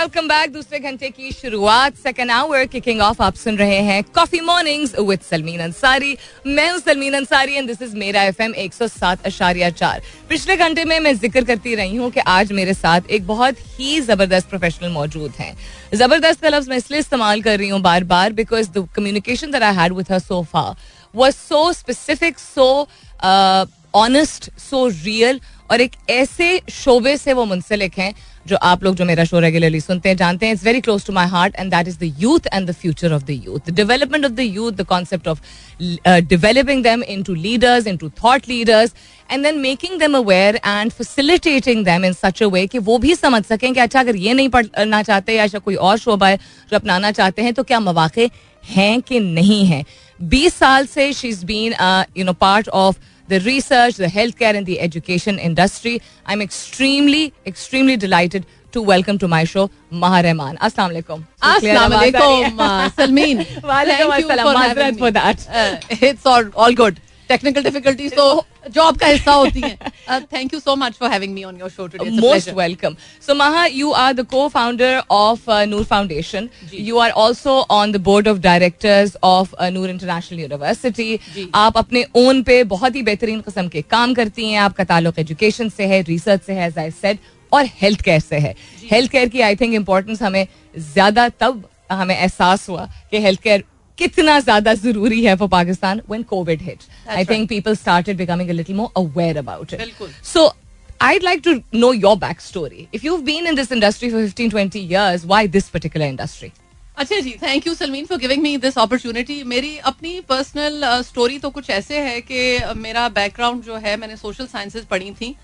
Welcome back. दूसरे घंटे की शुरुआत, सेकंड आवर किकिंग ऑफ. आप सुन रहे हैं coffee mornings with Salmeen Ansari. मैं हूं Salmeen Ansari and this is मेरा FM 107.4. पिछले घंटे में मैं जिक्र करती रही हूं कि आज मेरे साथ एक बहुत ही जबरदस्त प्रोफेशनल मौजूद हैं. जबरदस्त का लफ्ज मैं इसलिए इस्तेमाल कर रही हूँ बार बार because the communication that I had with her so far was so specific, so honest, so real. और एक ऐसे शोबे से वो मुंसलिक हैं जो आप लोग जो मेरा शो रेगुलरली सुनते हैं जानते हैं. It's very close to my heart and that is the youth and the future of the youth, the development of the youth, the concept of developing them into leaders, into thought leaders and then making them aware and facilitating them in such a way कि वो भी समझ सकें कि अच्छा अगर ये नहीं पढ़ना चाहते या कोई और शोबा है जो अपनाना चाहते हैं तो क्या मौके हैं कि नहीं है. 20 साल से she is been part of the research, the healthcare and the education industry. I'm extremely delighted to welcome to my show Maha Rehman. Assalamu alaikum. Assalamu alaikum, Salmeen. Walaikum assalam. Mazrat for that. It's all good. Technical difficulties तो job का हिस्सा होती हैं. Thank you so much for having me on your show today. It's a Most pleasure. welcome. So Maha, you are the co-founder of Noor Foundation. You are also on the board of directors of Noor International University. आप अपने own पे बहुत ही बेहतरीन किस्म के काम करती हैं. आपका ताल्लुक एजुकेशन से है, रिसर्च से है, as I said, और हेल्थ केयर से है. हेल्थ केयर की आई थिंक इम्पोर्टेंस हमें ज्यादा तब हमें एहसास हुआ कि हेल्थ केयर कितना ज्यादा जरूरी है for Pakistan when COVID hit. I think people started becoming a little more aware about it. So I'd like to know your backstory. If you've been in this industry for 15-20 years, why this particular industry? अच्छा जी, thank you Salmeen for giving me this opportunity. मेरी अपनी personal story तो कुछ ऐसे है कि मेरा बैकग्राउंड जो है, मैंने सोशल साइंसेज पढ़ी थी.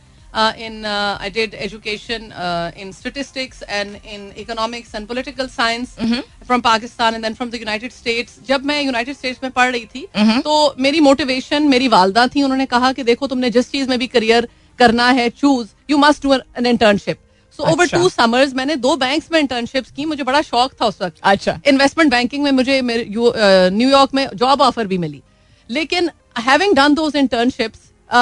I did education in statistics and in economics and political science from Pakistan and then from the United States. जब मैं United States में पढ़ रही थी तो मेरी मोटिवेशन मेरी वालदा थी. उन्होंने कहा कि देखो तुमने जिस चीज में भी करियर करना है, choose, you must do an internship. So over 2 summers मैंने 2 बैंक्स में इंटर्नशिप्स की. मुझे बड़ा शौक था उस वक्त. अच्छा. इन्वेस्टमेंट बैंकिंग में मुझे न्यूयॉर्क में जॉब ऑफर भी मिली. लेकिन having done those internships,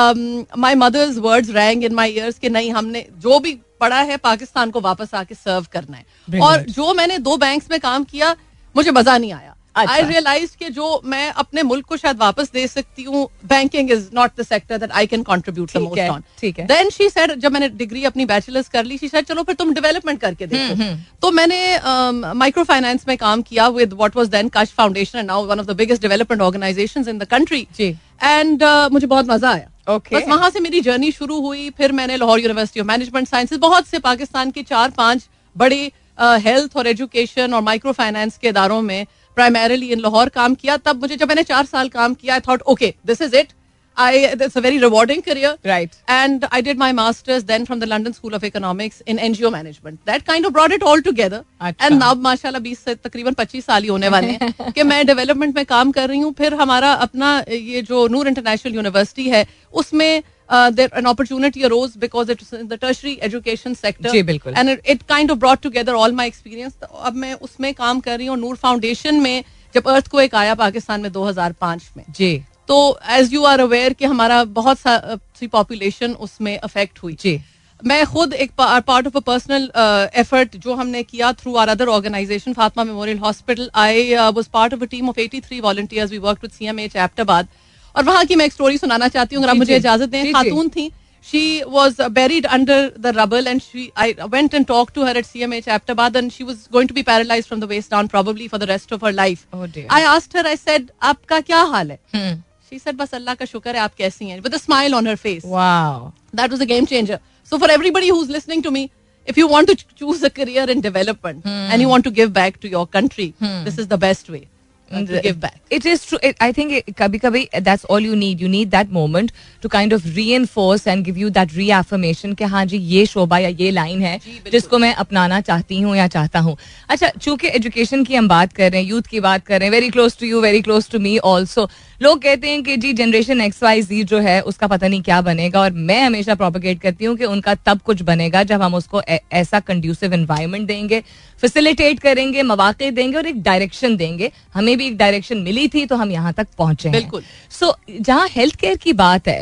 my mother's words rang in my ears कि नहीं, हमने जो भी पढ़ा है पाकिस्तान को वापस आके सर्व करना है. और जो मैंने 2 बैंक्स में काम किया मुझे मजा नहीं आया. I realized कि जो मैं अपने मुल्क को शायद वापस दे सकती हूँ, banking is not the sector that I can contribute the most on. ठीक है. देन शी सेड, जब मैंने डिग्री अपनी बैचलर्स कर ली, शी सेड चलो फिर तुम डेवलपमेंट करके देखो. तो मैंने माइक्रो फाइनेंस में काम किया with what was then Kashf foundation and now one of the biggest development organisations in the country. And मुझे बहुत मजा आया. बस वहां से मेरी जर्नी शुरू हुई. फिर मैंने Lahore university of management sciences, बहुत से पाकिस्तान के 4-5 बड़े हेल्थ और एजुकेशन और माइक्रो फाइनेंस के इदारों में प्राइमरीली इन लाहौर काम किया. तब मुझे, जब मैंने 4 साल काम किया, I thought okay this is it. It's a very rewarding career. Right. And I did my master's then from the London School of Economics in NGO management. That kind of brought it all together. And now माशाल्लाह 20 से तकरीबन 25 साल ही होने वाले हैं कि मैं development में काम कर रही हूँ. फिर हमारा अपना ये जो नूर इंटरनेशनल यूनिवर्सिटी है, उसमें an opportunity arose because it's in the tertiary education sector. जी बिल्कुल. And it kind of brought together all my experience. तो अब मैं उसमें काम कर रही हूँ. नूर फाउंडेशन में जब अर्थक्वेक आया पाकिस्तान में 2005 में, जी, तो एज यू आर अवेयर कि हमारा बहुत सी पॉपुलेशन उसमें अफेक्ट हुई. जी. मैं खुद एक part of a personal effort जो हमने किया through our other organisation Fatima memorial hospital, I was part of a team of 83 volunteers. We worked with CMH Abbottabad. और वहां की मैं एक स्टोरी सुनाना चाहती हूँ, अगर आप मुझे इजाजत दें. खातून थी, she was buried under the rubble and I went and talked to her at CMH Aptabad and she was going to be paralyzed from the waist down probably for the rest of her life. Oh dear. I asked her, I said, आपका क्या हाल है? She said, बस अल्लाह का शुक्र है, आप कैसी हैं? With a smile on her face. Wow. That was a game changer. So for everybody who's listening to me, if you want to choose a career in development and you want to give back to your country, this is the best way. To give back. It is true. I think kabhi that's all you need. You need that moment to kind of reinforce and give you that reaffirmation कि हाँ जी ये शोबा या ये line है जिसको मैं अपनाना चाहती हूँ या चाहता हूँ. अच्छा, चूंकि एजुकेशन की हम बात कर रहे हैं, यूथ की बात कर रहे हैं, very close to you, very close to me also. लोग कहते हैं कि जी जनरेशन XYZ जो है उसका पता नहीं क्या बनेगा, और मैं हमेशा प्रोपेगेट करती हूँ कि उनका तब कुछ बनेगा जब हम उसको ऐसा कंड्यूसिव एनवायरनमेंट देंगे, फैसिलिटेट करेंगे, मौके देंगे और एक डायरेक्शन देंगे. हमें भी एक डायरेक्शन मिली थी तो हम यहाँ तक पहुंचे हैं. बिल्कुल. सो जहाँ हेल्थ केयर की बात है,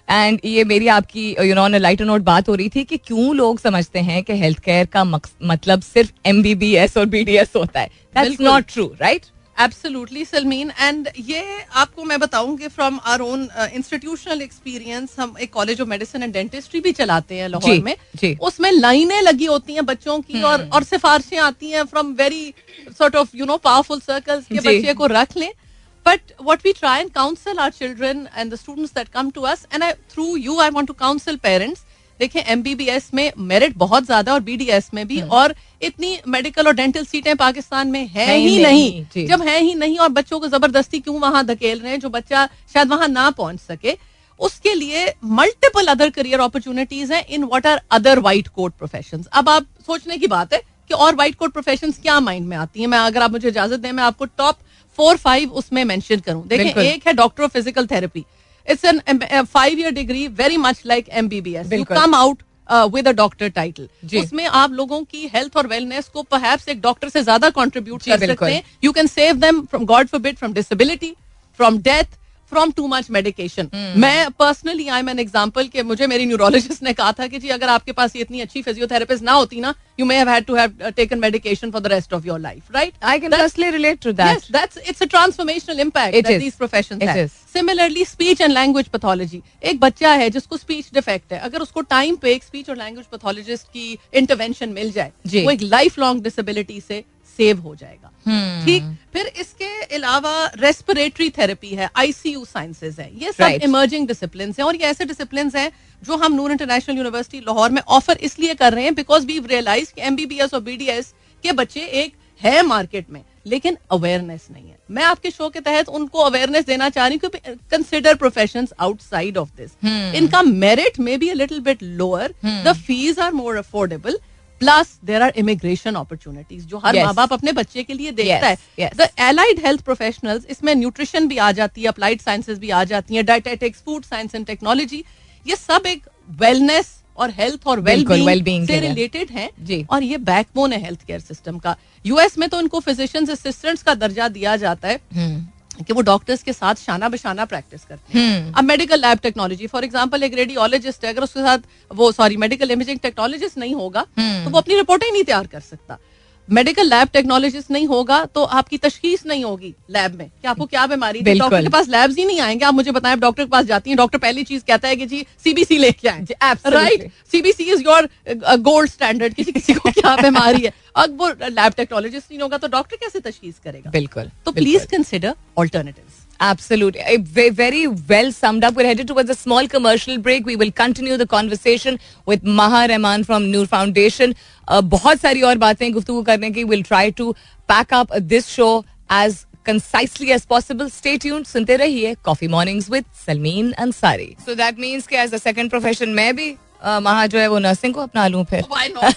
एंड ये मेरी आपकी you know on a lighter note बात हो रही थी कि क्यों लोग समझते हैं कि हेल्थ केयर का मतलब सिर्फ MBBS और BDS होता है. That's not true, right? Absolutely Salmeen. And ये आपको मैं बताऊंगी from our own institutional experience. हम एक college of medicine and dentistry भी चलाते हैं लाहौर में. उसमें लाइनें लगी होती हैं बच्चों की और सिफारिशें आती हैं from very sort of you know powerful circles के बच्चे को रख लें. But what we try and counsel our children and the students that come to us, and through you I want to counsel parents. देखिए MBBS में merit बहुत ज्यादा और BDS में भी, और इतनी मेडिकल और डेंटल सीटें पाकिस्तान में है ही नहीं. जब है ही नहीं और बच्चों को जबरदस्ती क्यों वहां धकेल रहे हैं जो बच्चा शायद वहां ना पहुंच सके. उसके लिए मल्टीपल अदर करियर अपॉर्चुनिटीज हैं in what are other white coat professions. अब आप सोचने की बात है कि और व्हाइट कोट प्रोफेशंस क्या माइंड में आती हैं. मैं अगर आप मुझे इजाजत दें मैं आपको टॉप 4-5 उसमें मेंशन करूं. देखिए, एक है doctor of physical therapy. It's an 5-year degree very much like MBBS. You come out with a doctor title. उसमें आप लोगों की हेल्थ और वेलनेस को परहैप्स एक डॉक्टर से ज्यादा कंट्रीब्यूट कर सकते हैं. You can save them from god forbid from disability, from death, from too much medication. मैं personally I am an example कि मुझे मेरी न्यूरोलॉजिस्ट ने कहा था कि जी अगर आपके पास इतनी अच्छी फिजियोथेरेपिस्ट ना होती ना, you may have had to have taken medication for the rest of your life, right? I can personally relate to that. Yes, it's a transformational impact that these professions have. Similarly, speech and language pathology. एक बच्चा है जिसको speech defect है, अगर उसको time पे एक speech और language pathologist की intervention मिल जाए, वो एक lifelong disability से सेव हो जाएगा. ठीक. फिर इसके अलावा रेस्पिरेटरी थेरेपी है, ICU साइंसेज है. ये सब इमर्जिंग डिसिप्लिन हैं और ये ऐसे डिसिप्लिन हैं जो हम नूर इंटरनेशनल यूनिवर्सिटी लाहौर में ऑफर इसलिए कर रहे हैं बिकॉज वी रियलाइज कि MBBS और BDS के बच्चे एक है मार्केट में, लेकिन अवेयरनेस नहीं है. मैं आपके शो के तहत उनको अवेयरनेस देना चाह रही हूँ कि consider professions outside of this. इनका merit may be a little bit lower, the fees are more affordable, plus there are immigration opportunities जो हर माँ बाप अपने बच्चे के लिए देखता है. द एलाइड हेल्थ प्रोफेशनल्स, इसमें न्यूट्रिशन भी आ जाती है, अप्लाइड साइंसेज भी आ जाती है, dietetics, food science and technology, ये सब एक वेलनेस और हेल्थ और वेलबीइंग से रिलेटेड है और ये बैकबोन है हेल्थ केयर सिस्टम का. US में तो इनको फिजिशियंस असिस्टेंट्स का दर्जा दिया जाता है कि वो डॉक्टर्स के साथ शाना बशाना प्रैक्टिस करते हैं. अब medical lab technology, for example एक रेडियोलॉजिस्ट है, अगर उसके साथ मेडिकल इमेजिंग टेक्नोलॉजिस्ट नहीं होगा तो वो अपनी रिपोर्टें ही नहीं तैयार कर सकता. मेडिकल लैब टेक्नोलॉजिस्ट नहीं होगा तो आपकी तशखीस नहीं होगी लैब में कि आपको क्या बीमारी है. डॉक्टर के पास लैब्स ही नहीं आएंगे. आप मुझे बताएं, डॉक्टर के पास जाती हैं, डॉक्टर पहली चीज कहता है कि जी CBC लेके आए, right? CBC is your gold standard. किसी को क्या बीमारी है, अब वो लैब टेक्नोलॉजिस्ट नहीं होगा तो डॉक्टर कैसे तशखीस करेगा? बिल्कुल. तो please consider alternatives. Absolutely. Very well summed up. We're headed towards a small commercial break. We will continue the conversation with Maha Rahman from Noor Foundation. बहुत सारी और बातें गुफ्तगू करने की. We'll try to pack up this show as concisely as possible. Stay tuned. सुनते रहिए Coffee Mornings with Salmeen Ansari. So that means कि as a second profession मैं भी महा जो है वो नर्सिंग को अपना लूं फिर.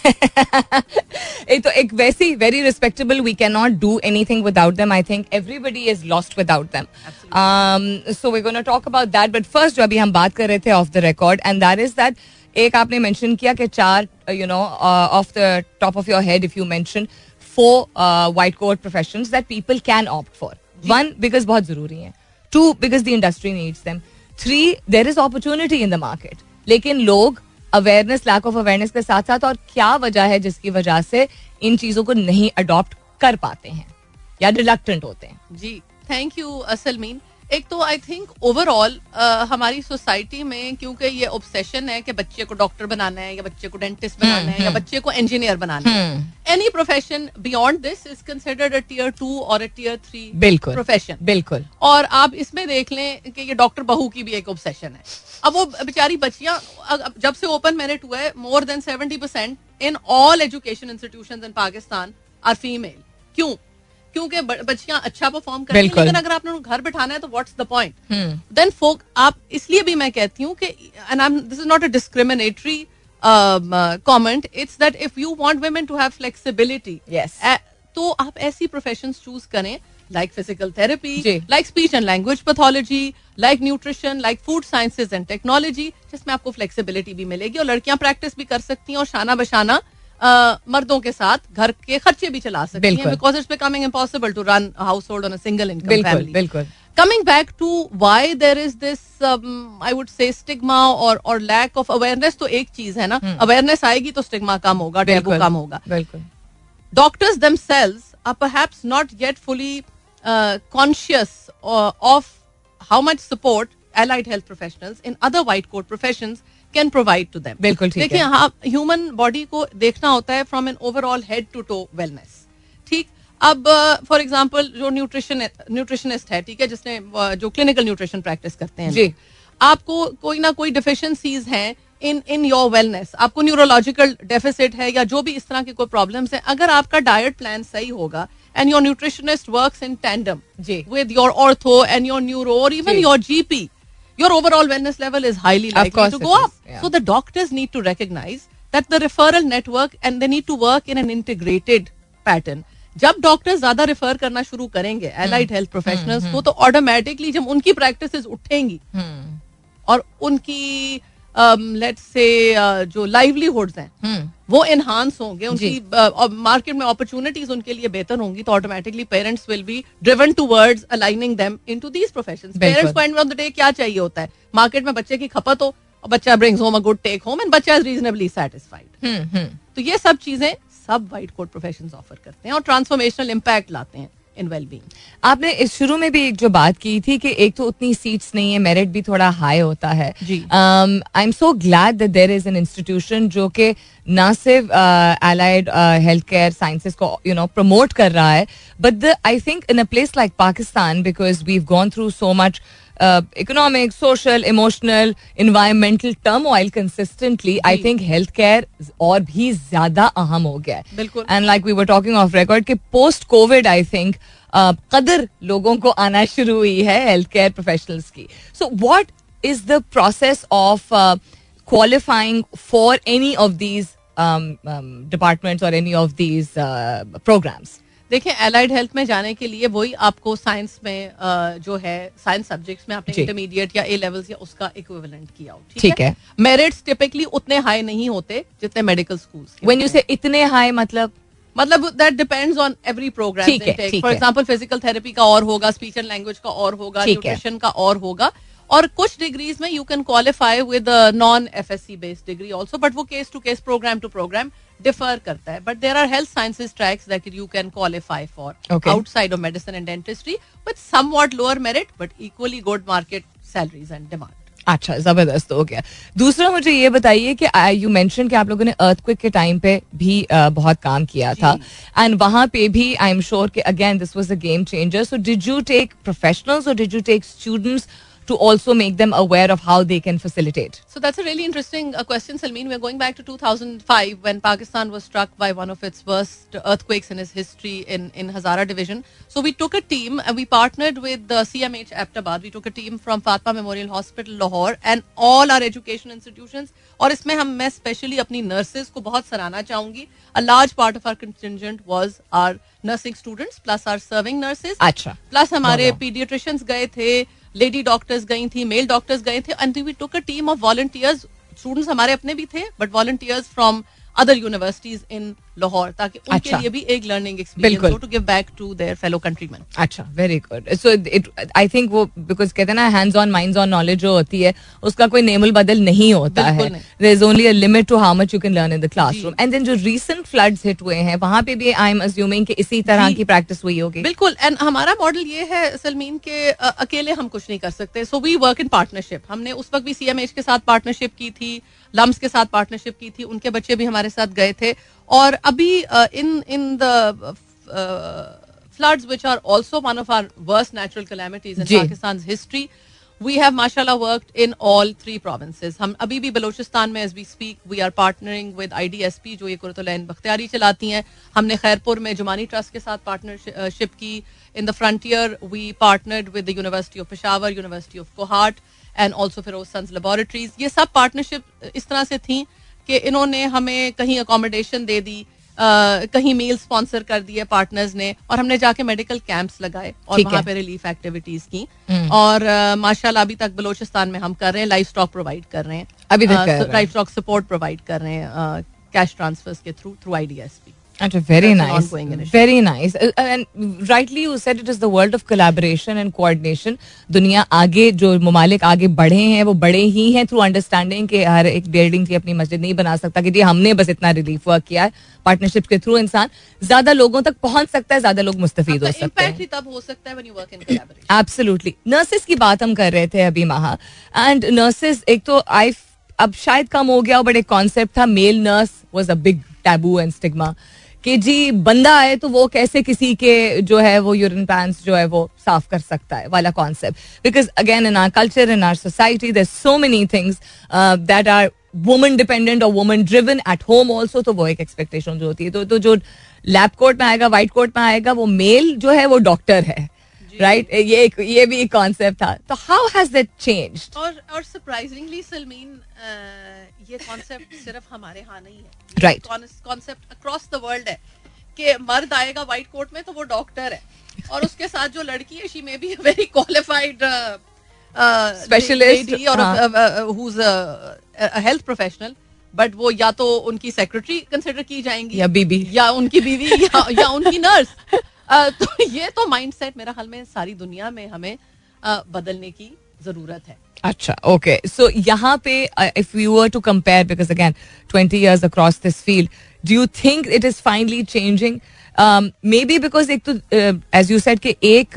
तो एक वैसी very respectable, we can not do anything without them. I think everybody is lost without them. So we gonna talk about that. But first जो अभी हम बात कर रहे थे off the record, and that is that एक आपने mention किया कि 4 you know off the top of your head if you mention 4 white coat professions that people can opt for. 1 because बहुत जरूरी है, 2 because the industry needs them, 3 there is opportunity in the market. लेकिन लोग awareness, lack of awareness के साथ साथ और क्या वजह है जिसकी वजह से इन चीजों को नहीं अडॉप्ट कर पाते हैं या रिलक्टेंट होते हैं? जी, थैंक यू सलमीन. एक तो आई थिंक ओवरऑल हमारी सोसाइटी में क्योंकि ये ऑब्सेशन है कि बच्चे को डॉक्टर बनाना है या बच्चे को डेंटिस्ट बनाना है या बच्चे को इंजीनियर बनाना है. Any profession beyond this is considered a tier 2 और अ टियर 3 प्रोफेशन. बिल्कुल. और आप इसमें देख लें कि ये डॉक्टर बहू की भी एक ऑब्सेशन है. अब वो बेचारी बच्चियां, जब से ओपन मेरिट हुआ है, more than 70% in all education institutions in Pakistan are female. क्यों? क्योंकि बच्चियां अच्छा परफॉर्म करती हैं, लेकिन अगर आपने उनको घर बिठाना है तो व्हाट्स द पॉइंट? देन फोक आप, इसलिए भी मैं कहती हूँ कि this is not a discriminatory comment, it's that if you want women to have flexibility, तो आप ऐसी प्रोफेशंस चूज करें like physical therapy, like speech and language pathology, like nutrition, like food sciences and technology, जिसमें आपको flexibility भी मिलेगी और लड़कियां प्रैक्टिस भी कर सकती हैं और शाना बशाना मर्दों के साथ घर के खर्चे भी चला सकती हैं, because it's becoming impossible to run a household on a single income family. बिल्कुल. Coming back to why there is this, I would say, stigma or lack of awareness, तो एक चीज है ना, awareness आएगी तो stigma कम होगा, taboo कम होगा. बिल्कुल. Doctors themselves are perhaps not yet fully conscious of how much support allied health professionals in other white coat professions can provide to them. बिल्कुल ठीक है. देखिए, हाँ, human body को देखना होता है from an overall head to toe wellness. ठीक. अब फॉर एग्जाम्पल जो न्यूट्रिशनिस्ट है, ठीक है, जिसने जो क्लिनिकल न्यूट्रिशन प्रैक्टिस करते हैं जी, आपको कोई ना कोई डिफिशिएंसीज हैं इन योर वेलनेस, आपको न्यूरोलॉजिकल डेफिसिट है या जो भी इस तरह के कोई प्रॉब्लम्स हैं, अगर आपका डाइट प्लान सही होगा and your nutritionist works in tandem with your ortho and your neuro और even your GP, your overall wellness level is highly likely to go up. Yeah. So the doctors need to recognize that the referral network, and they need to work in an integrated pattern. जब doctor ज्यादा refer करना शुरू करेंगे allied health professionals को, तो automatically जब उनकी practices उठेंगी और उनकी लेट्स से जो लाइवलीहुड्स हैं वो एनहांस होंगे, उनकी मार्केट में अपॉर्चुनिटीज उनके लिए बेहतर होंगी, तो automatically parents will be driven towards aligning them into these professions. Parents को एंड ऑफ द डे क्या चाहिए होता है, मार्केट में बच्चे की खपत हो और बच्चा brings home a good take home and बच्चा इज रीजनेबली सेटिस्फाइड. तो ये सब चीजें सब व्हाइट कोट प्रोफेशंस ऑफर करते हैं और ट्रांसफॉर्मेशनल इम्पैक्ट लाते हैं इन वेलबीइंग. आपने इस शुरू में भी एक जो बात की थी कि एक तो उतनी सीट्स नहीं है, मेरिट भी थोड़ा हाई होता है. I am so glad that there is an institution जो कि ना सिर्फ एलाइड हेल्थ केयर साइंसेस को प्रमोट कर रहा है, but I think in a place like Pakistan, because we have gone through so much economic, social, emotional, environmental turmoil consistently, I think healthcare और भी ज्यादा अहम हो गया है. बिल्कुल. And like we were talking off record कि post COVID I think कदर लोगों को आना शुरू हुई है healthcare professionals की. So what is the process of qualifying for any of these departments or any of these programs? देखिए, एलाइड हेल्थ में जाने के लिए वही आपको साइंस में जो है साइंस सब्जेक्ट्स में आपने इंटरमीडिएट या ए लेवल्स या उसका इक्विवेलेंट किया हो, ठीक है. मेरिट्स टिपिकली उतने हाई नहीं होते जितने मेडिकल स्कूल्स. व्हेन यू से इतने हाई, मतलब that depends on every program. For example physical therapy का और होगा, स्पीच एंड लैंग्वेज का और होगा, न्यूट्रिशन का और होगा, और कुछ डिग्रीज में you can qualify with non FSc based degree also, but वो case to case, program to program differ करता है. But there are health sciences tracks that you can qualify for outside of medicine and dentistry with somewhat lower merit but equally good market salaries and demand. अच्छा, जबरदस्त हो गया. दूसरा मुझे ये बताइए कि यू मेंशन कि आप लोगों ने अर्थक्वेक के टाइम पे भी बहुत काम किया था, एंड वहां पे भी आई एम श्योर कि again this was a game changer. So did you take professionals और did you take students to also make them aware of how they can facilitate? So that's a really interesting question, Salmeen. We're going back to 2005 when Pakistan was struck by one of its worst earthquakes in its history in Hazara division. So we took a team and we partnered with the CMH Aptabad. We took a team from Fatma Memorial Hospital, Lahore, and all our education institutions. और इसमें मैं specially अपनी nurses को बहुत सराहना चाहूंगी. A large part of our contingent was our nursing students plus our serving nurses. अच्छा. Plus हमारे pediatricians गए थे, लेडी डॉक्टर्स गई थी, मेल डॉक्टर्स गए थे, and we took a team of volunteers. Students हमारे अपने भी थे but volunteers from other universities in Lahore, ताकि उनके लिए भी एक लर्निंग एक्सपीरियंस हो to give back to their fellow countryman. अच्छा, very good. So it I think वो बिकॉज कहते हैं ना, hands on minds on knowledge जो होती है उसका कोई नेमुल बदल नहीं होता है. There is only a limit to how much you can learn in the classroom. And then जो रीसेंट फ्लड्स हिट हुए हैं वहां पे भी आई एम अज्यूमिंग कि इसी तरह की प्रैक्टिस हुई होगी. बिल्कुल. एंड हमारा मॉडल ये है सलमीन के अकेले हम कुछ नहीं कर सकते. So we work in partnership. हमने उस वक्त भी CMH के साथ पार्टनरशिप की थी, लम्स के साथ पार्टनरशिप की थी, उनके बच्चे भी हमारे साथ गए थे. और अभी in the floods, which are also one of our worst natural calamities in Pakistan's history, we have mashallah worked in all 3 provinces. हम अभी भी बलोचिस्तान में as we speak we are partnering with IDSP जो ये कुर्तुल-ऐन बख्तियारी चलाती हैं. हमने खैरपुर में जुमानी ट्रस्ट के साथ पार्टनरशिप की. In the frontier we partnered with the University of Peshawar, University of Kohat and also Feroz Sons Laboratories. ये सब पार्टनरशिप इस तरह से थी कि इन्होंने हमें कहीं अकोमोडेशन दे दी, कहीं मील स्पॉन्सर कर दिए पार्टनर्स ने, और हमने जाके मेडिकल कैंप्स लगाए और वहाँ पे रिलीफ एक्टिविटीज की. और माशाल्लाह अभी तक बलोचिस्तान में हम कर रहे हैं, लाइफ स्टॉक प्रोवाइड कर रहे हैं, अभी तक लाइफ स्टॉक सपोर्ट प्रोवाइड कर रहे हैं कैश ट्रांसफर्स के थ्रू IDSP. अच्छा, very That's an nice, ongoing initiative. very nice. And rightly you said it is the world of collaboration and coordination. दुनिया आगे, जो ममालिक आगे बढ़े हैं वो बढ़े ही हैं थ्रू अंडरस्टैंडिंग कि हर एक बिल्डिंग की अपनी मस्जिद नहीं बना सकता कि जी हमने बस इतना रिलीफ वर्क किया है. पार्टनरशिप के थ्रू इंसान ज्यादा लोगों तक पहुंच सकता है, ज्यादा लोग मुस्तफीद हो सकते हैं. इम्पैक्ट ही तब हो सकता है when you work in collaboration. Absolutely. Nurses की बात हम कर रहे थे अभी महा, एंड नर्सेस एक तो अब शायद कम हो गया, बट एक कॉन्सेप्ट था male nurse was a big taboo and stigma कि जी बंदा है तो वो कैसे किसी के जो है वो यूरिन पैंट्स जो है वो साफ कर सकता है वाला concept. Because again in our culture, in our society, there so many things that are woman dependent और woman driven at home also. तो वो एक एक्सपेक्टेशन जो होती है, तो जो लैब कोट में आएगा, व्हाइट कोट में आएगा, वो मेल जो है वो डॉक्टर है, राइट? ये भी एक कॉन्सेप्ट था. तो हाउ हैज दैट चेंज्ड? और सरप्राइजिंगली सलमीन, ये कॉन्सेप्ट सिर्फ हमारे यहाँ नहीं है. Right. Concept across the world है कि मर्द आएगा व्हाइट कोट में तो वो डॉक्टर है, और उसके साथ जो लड़की है she may be very qualified specialist और who's a health professional, but वो या तो उनकी सेक्रेटरी कंसिडर की जाएंगी या बीबी, या उनकी बीवी या उनकी नर्स. तो ये तो माइंडसेट मेरा ख्याल में सारी दुनिया में हमें बदलने की जरूरत है. अच्छा, ओके. सो यहाँ पे if we were to compare, because again 20 years across this field, do you think it is finally changing? Maybe because एक तो as you said कि एक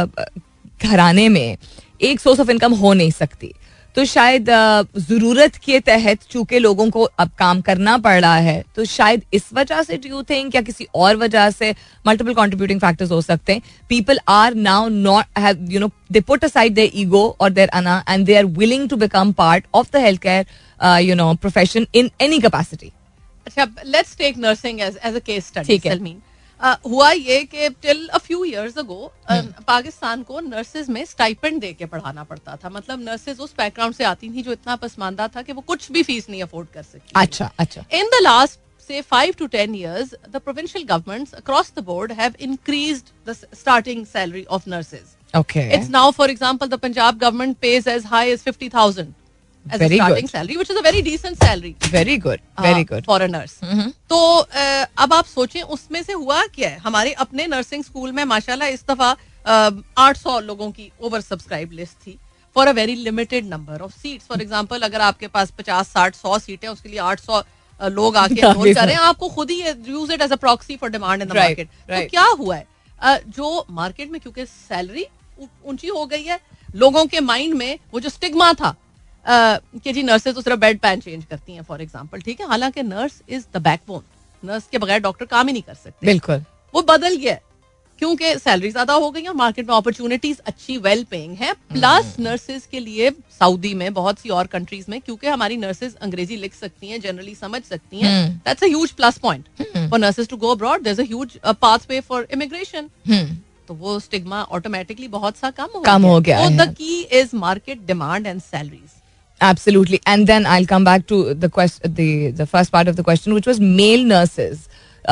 घराने में एक सोर्स ऑफ इनकम हो नहीं सकती, तो शायद जरूरत के तहत चूंकि लोगों को अब काम करना पड़ रहा है, तो शायद इस वजह से डू यू थिंक, या किसी और वजह से, मल्टीपल कंट्रीब्यूटिंग फैक्टर्स हो सकते हैं, people are now not have they put aside their ego और देयर अना and they are willing to become part of the health care profession in any capacity. अच्छा, let's take nursing as a case study. ठीक है. सलमीन, हुआ ये कि till a few years ago Pakistan को nurses में स्टाइपेंड दे के पढ़ाना पड़ता था. मतलब नर्सेज उस बैकग्राउंड से आती थी जो इतना पसमानदा था कि वो कुछ भी फीस नहीं अफोर्ड कर सकती. अच्छा. In the last say 5 to 10 years, the provincial governments across the board have increased the starting salary of nurses. Okay. It's now, for example, the Punjab government pays as high as 50,000 as Very a starting good. salary, which is a very decent salary. Very good. Very good. For a nurse. तो अब आप सोचें उसमें से हुआ क्या है. हमारे अपने नर्सिंग स्कूल में माशाल्लाह इस दफा 800 लोगों की ओवर सब्सक्राइब लिस्ट थी for a very limited number of seats. For example, अगर आपके पास 50, 60, 100 सीटें, उसके लिए 800 लोग आके एनरोल कर रहे हैं. आपको खुद ही use it as a proxy for demand in the market. तो क्या हुआ है, जो मार्केट में क्योंकि सैलरी ऊंची हो गई है, लोगों के माइंड में वो जो स्टिग्मा था कि जी नर्सेज तो सिर्फ बेड पैन चेंज करती हैं फॉर एग्जांपल, ठीक है, हालांकि nurse is the backbone. Nurse के बगैर डॉक्टर काम ही नहीं कर सकते. बिल्कुल. वो बदल गया क्योंकि सैलरी ज्यादा हो गई है, मार्केट में अपॉर्चुनिटीज अच्छी वेल पेइंग है. प्लस नर्सेज के लिए सऊदी में, बहुत सी और कंट्रीज में, क्योंकि हमारी नर्सेज अंग्रेजी लिख सकती हैं, जनरली समझ सकती हैं, that's a huge plus point for nurses to go abroad. There is a huge pathway for immigration. तो वो स्टिग्मा ऑटोमेटिकली बहुत सा कम हो गया. So the key is market demand and salaries. Absolutely. And then I'll come back to the first part of the question, which was male nurses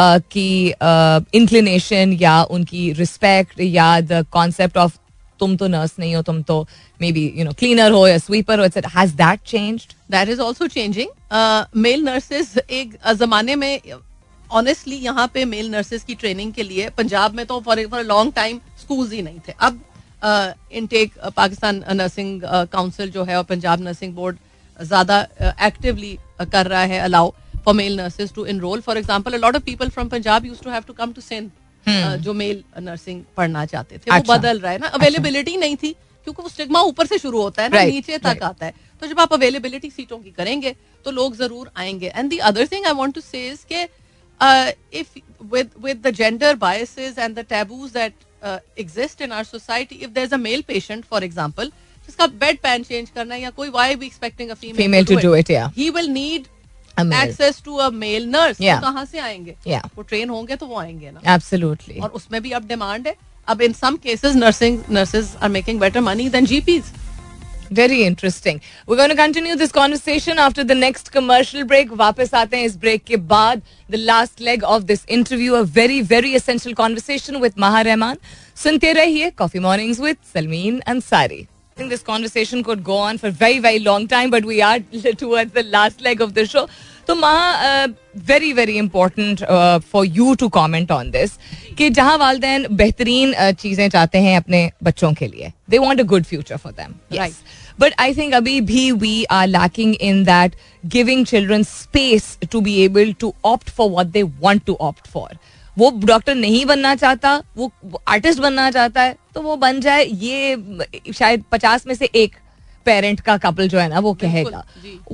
की inclination या उनकी respect या the concept of तुम तो nurse नहीं हो, तुम तो maybe cleaner हो या sweeper हो, etc. Has that changed? That is also changing. Male nurses एक जमाने में ऑनेस्टली यहाँ पे मेल नर्सेज की ट्रेनिंग के लिए पंजाब में तो फॉर लॉन्ग टाइम स्कूल्स ही नहीं थे. अब इनटेक पाकिस्तान नर्सिंग काउंसिल जो है और पंजाब नर्सिंग बोर्ड ज्यादा एक्टिवली कर रहा है allow for male nurses to enrol. For example, a lot of people from Punjab used to have to come to Sindh, जो मेल नर्सिंग पढ़ना चाहते थे. वो बदल रहा है ना. अवेलेबिलिटी नहीं थी क्योंकि वो स्टिग्मा ऊपर से शुरू होता है ना, नीचे तक आता है. तो जब आप अवेलेबिलिटी सीटों की करेंगे तो लोग जरूर आएंगे. And the other thing I want to say is के if with the gender biases and the taboos that exist in our society, if there's a male patient, for example, जिसका bed pan change करना है या कोई, why are we expecting a female to do it? Yeah, he will need access to a male nurse. Yeah. तो कहाँ से आएंगे? Yeah, वो ट्रेन होंगे तो वो आएंगे ना. Absolutely. और उसमें भी अब डिमांड है. अब in some cases nurses are making better money than GPs. Very interesting. We're going to continue this conversation after the next commercial break. वापस आते हैं इस break के बाद. The last leg of this interview, a very, very essential conversation with Maha Rahman. सुनते रहिए Coffee Mornings with Salmeen Ansari. I think this conversation could go on for very, very long time, but we are towards the last leg of the show. तो माँ very very important for you to comment on this कि जहाँ वालिदैन बेहतरीन चीज़ें चाहते हैं अपने बच्चों के लिए, they want a good future for them, right, but I think अभी भी we are lacking in that giving children space to be able to opt for what they want to opt for. वो doctor नहीं बनना चाहता, वो artist बनना चाहता है, तो वो बन जाए. ये शायद 50 में से एक पेरेंट का कपल जो है ना वो कहेगा.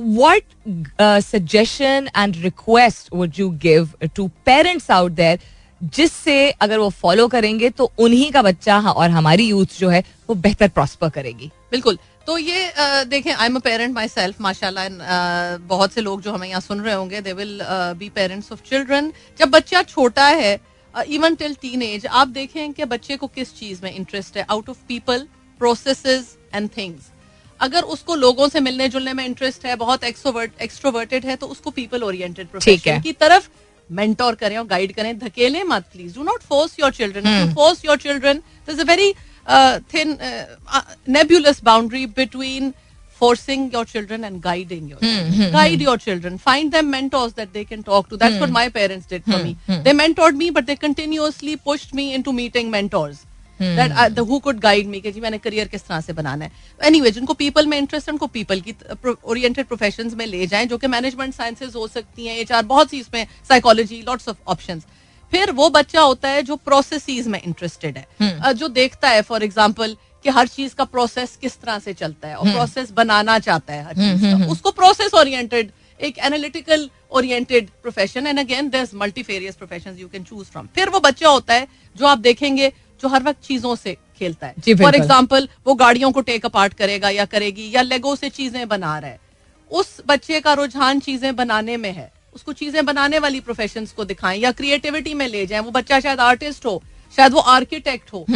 What suggestion and request would you give to parents out there जिससे अगर वो फॉलो करेंगे तो उन्हीं का बच्चा और हमारी यूथ जो है वो बेहतर प्रॉस्पर करेगी. बिल्कुल. तो ये देखें, I am a parent myself माशाल्लाह. बहुत से लोग जो हमें यहाँ सुन रहे होंगे, they will be parents of children. जब बच्चा छोटा है, इवन टिल टीन एज, आप देखें कि बच्चे को किस चीज में इंटरेस्ट है. Out of people, processes and things. अगर उसको लोगों से मिलने जुलने में इंटरेस्ट है, बहुत एक्सट्रोवर्टेड है, तो उसको पीपल ओरिएंटेड प्रोफेशन की तरफ मेंटोर करें और गाइड करें. धकेलें मत please. Do not force your children. Force your children, there is a very thin nebulous boundary between forcing your children and guiding your children. Guide your children. Find them mentors that they can talk to. That's what my parents did for me. They mentored me, but they continuously pushed me into meeting mentors that who could guide me कि जी मैंने career किस तरह से बनाना है. Anyway, जिनको people में interest है उनको पीपल की ओरिएंटेड प्रोफेशंस में ले जाएं, जो कि मैनेजमेंट साइंसेज हो सकती हैं, HR, बहुत सी इसमें, साइकोलॉजी, लॉट्स ऑफ ऑप्शंस. फिर वो बच्चा होता है जो प्रोसेसेस में इंटरेस्टेड है, जो देखता है फॉर एग्जांपल कि हर चीज का प्रोसेस किस तरह से चलता है और प्रोसेस बनाना चाहता है हर चीज का. उसको प्रोसेस ओरिएंटेड, एक analytical oriented profession. And again there is multifarious professions you can choose from. फिर वो बच्चा होता है जो आप देखेंगे जो हर वक्त चीजों से खेलता है. फॉर एग्जाम्पल वो गाड़ियों को टेक अपार्ट करेगा या करेगी, या लेगो से चीजें बना रहा है. उस बच्चे का रुझान चीजें बनाने में है, उसको चीजें बनाने वाली प्रोफेशंस को दिखाएं या क्रिएटिविटी में ले जाएं. वो बच्चा शायद आर्टिस्ट हो, शायद वो आर्किटेक्ट हो,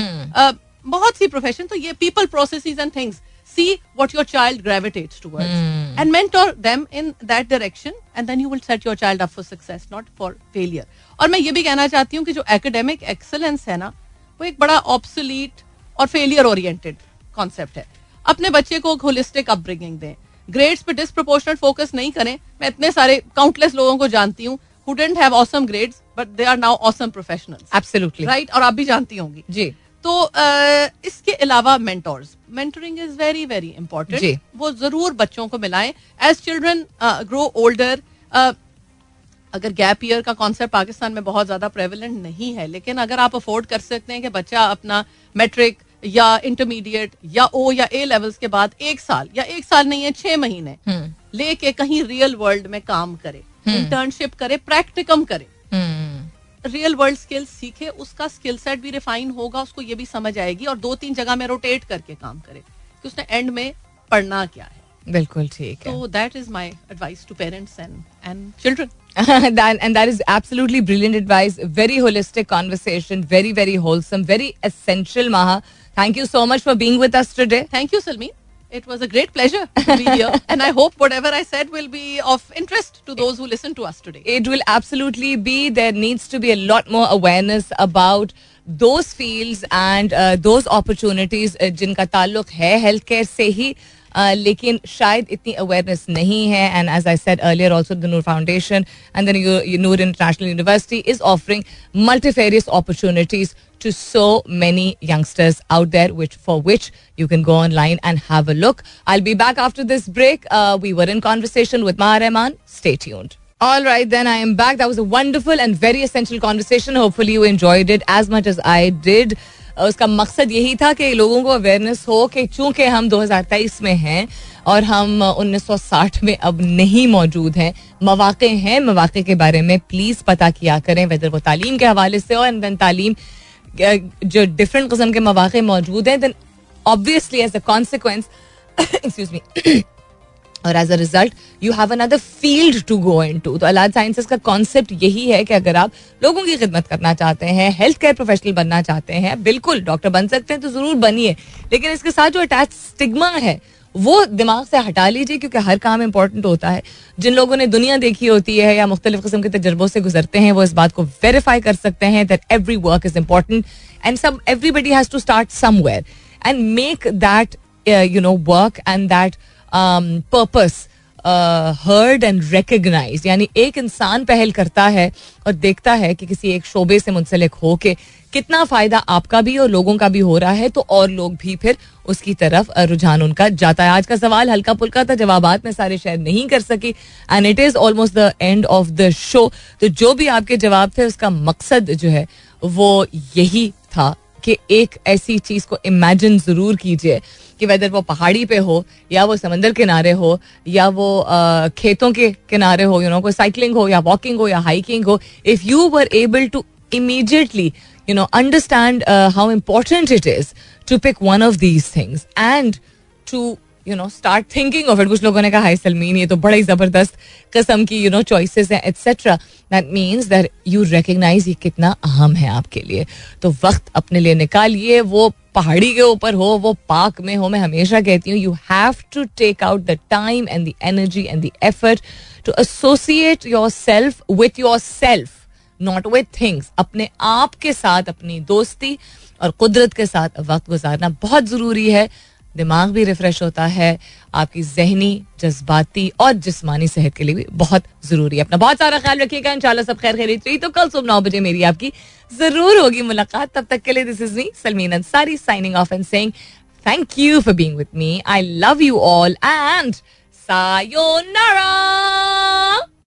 बहुत सी प्रोफेशन. तो ये people, processes and things. See what your child gravitates towards and mentor them in that direction, and then you will set your child up for success, not for failure. और मैं ये भी कहना चाहती हूँ कि जो एकेडमिक एक्सेलेंस है ना, वो एक बड़ा ऑब्सोलीट और फेलियर ओरिएंटेड कॉन्सेप्ट है. अपने बच्चे को होलिस्टिक अपब्रिंगिंग दें. ग्रेड्स पे डिस्प्रोपोर्शनेट फोकस नहीं करें. मैं इतने सारे काउंटलेस लोगों को जानती हूँ who didn't have awesome grades but they are now awesome professionals. Absolutely. Right? और आप भी जानती होंगी जी. तो इसके अलावा mentors, mentoring is very very important. वो जरूर बच्चों को मिलाएं एज चिल्ड्रन ग्रो ओल्डर. अगर गैप ईयर का कॉन्सेप्ट पाकिस्तान में बहुत ज्यादा प्रेवलेंट नहीं है, लेकिन अगर आप अफोर्ड कर सकते हैं कि बच्चा अपना मैट्रिक या इंटरमीडिएट या ओ या ए लेवल्स के बाद 1 साल या 1 साल नहीं है 6 महीने लेके कहीं रियल वर्ल्ड में काम करे, इंटर्नशिप करे, प्रैक्टिकम करे, रियल वर्ल्ड स्किल्स सीखे, उसका स्किल सेट भी रिफाइन होगा, उसको ये भी समझ आएगी, और 2-3 जगह में रोटेट करके काम करे कि उसने एंड में पढ़ना क्या है. बिल्कुल ठीक है. So that is my advice to parents and children. And that is absolutely brilliant advice. Very holistic conversation. Very, very wholesome. Very essential, Maha. Thank you so much for being with us today. Thank you, Salmeen. It was a great pleasure to be here. And I hope whatever I said will be of interest to those who listen to us today. It will absolutely be. There needs to be a lot more awareness about those fields and those opportunities जिनका ताल्लुक है healthcare से ही. लेकिन शायद इतनी awareness नहीं है. And as I said earlier also the Noor Foundation and the Noor International University is offering multifarious opportunities to so many youngsters out there for which you can go online and have a look. I'll be back after this break. We were in conversation with Maha Rehman. Stay tuned. All right, then I am back. That was a wonderful and very essential conversation. Hopefully you enjoyed it as much as I did. उसका मकसद यही था कि लोगों को awareness हो कि चूंकि हम 2023 में हैं और हम 1960 में अब नहीं मौजूद हैं, मौक़े हैं, मौक़े के बारे में प्लीज़ पता किया करें, वेदर वो तालीम के हवाले से हो. एंड देन तालीम जो डिफरेंट किस्म के मौक़े मौजूद हैं, then obviously as a consequence excuse me और as a result you have another field to go into. तो अलाद साइंसेस का कॉन्सेप्ट यही है कि अगर आप लोगों की खिदमत करना चाहते हैं, हेल्थ केयर प्रोफेशनल बनना चाहते हैं, बिल्कुल डॉक्टर बन सकते हैं तो जरूर बनिए, लेकिन इसके साथ जो अटैच स्टिग्मा है वो दिमाग से हटा लीजिए, क्योंकि हर काम इंपॉर्टेंट होता है. जिन लोगों ने दुनिया देखी होती है या मुख्तलिफ किस्म के तजर्बों से गुजरते हैं वो इस बात को वेरीफाई कर सकते हैं that every work is important and everybody has to start somewhere and make that work and that purpose heard and recognise, यानी एक इंसान पहल करता है और देखता है कि किसी एक शोबे से मुंसलिक हो के कितना फायदा आपका भी और लोगों का भी हो रहा है, तो और लोग भी फिर उसकी तरफ रुझान उनका जाता है. आज का सवाल हल्का पुल्का था, जवाबात में सारे शायद नहीं कर सकी, and it is almost the end of the show. तो जो भी आपके जवाब थे उसका मकसद जो है वो यही था कि एक ऐसी चीज को इमेजिन जरूर कीजिए कि वेदर वो पहाड़ी पे हो या वो समंदर किनारे हो या वो खेतों के किनारे हो, कोई साइकिलिंग हो या वॉकिंग हो या हाइकिंग हो, if you were able to immediately understand how important it is to pick one of these things and to start thinking of it. कुछ लोगों ने कहा हाय सलमीन ये तो बड़ा ही जबरदस्त किस्म की choices हैं etc. That means that you recognize ये कितना अहम है आपके लिए. तो वक्त अपने लिए निकालिए, वो पहाड़ी के ऊपर हो, वो पार्क में हो. मैं हमेशा कहती हूँ you have to take out the time and the energy and the effort to associate yourself with yourself, not with things. अपने आप के साथ अपनी दोस्ती और कुदरत के साथ वक्त गुजारना बहुत ज़रूरी है. दिमाग भी रिफ्रेश होता है, आपकी जहनी, जज्बाती और जिस्मानी सेहत के लिए भी बहुत ज़रूरी है. अपना बहुत सारा ख्याल रखिएगा. इंशाल्लाह सब खैर खैरियत रही तो कल सुबह 9 बजे मेरी आपकी ज़रूर होगी मुलाकात. तब तक के लिए this is me Salmeen Ansari signing off and saying thank you for being with me. I love you all and sayonara.